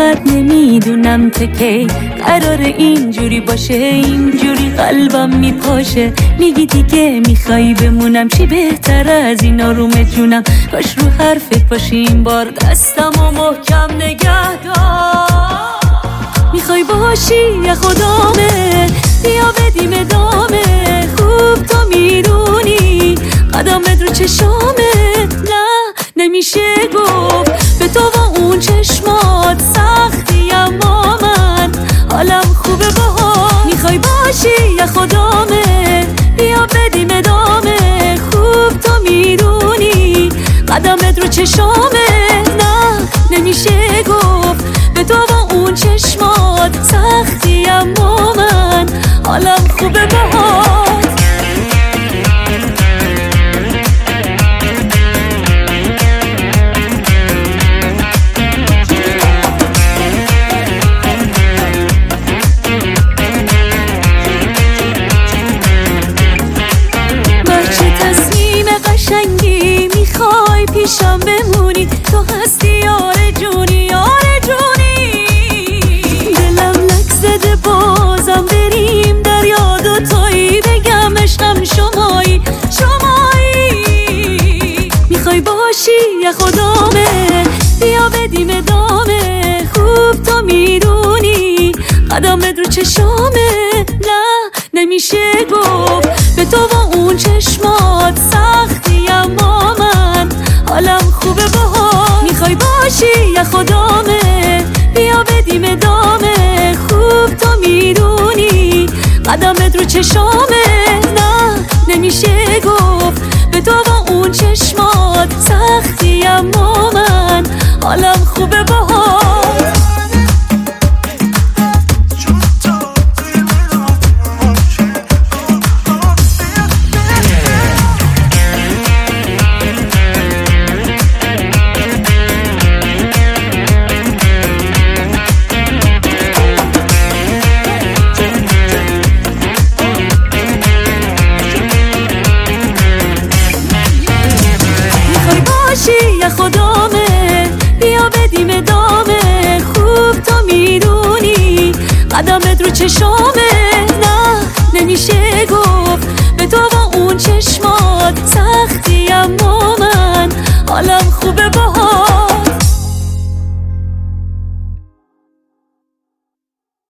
فقط نمیدونم که کی قرار اینجوری باشه، اینجوری قلبم میپاشه. میگی دیگه میخوای بمونم، چی بهتر از این آروم جونم. کاش رو حرفت باشی این بار، دستمو محکم نگه دار. میخوای باشی یا خدامه، بیا بدیم ادامه. خوب تو میدونی قدمت رو چشامه. نه نمیشه گفت به تو و اون چشمات سختی، اما من حالم خوبه باهات. میخوای باشی یا خدامه، بیا بدیم ادامه. خوب تو میدونی قدمت رو چشامه. نه نمیشه گفت به تو و اون چشمات سختی، اما من حالم خوبه باهات. پیشم بمونی، تو هستی آرزونی، آرزونی. دلم لک زده بازم بریم دریا دوتایی، بگم عشقم شمایی، شمایی. میخوای باشی یا خدامه، بیا بدیم ادامه. خوب تو میدونی قدمت رو چشامه. نه نمیشه گفت به تو و اون چشمات سختی، اما من حالم خوبه باهات. میخوای باشی یا خدامه، بیا بدیم ادامه. خوب تو میدونی قدمت رو چشامه. نه نمیشه گفت به تو و اون چشمات سختی، اما من حالم خوبه باهات. یا خدامه، بیا بدیم ادامه. خوب تو میدونی قدمت رو چشامه. نه نمیشه گفت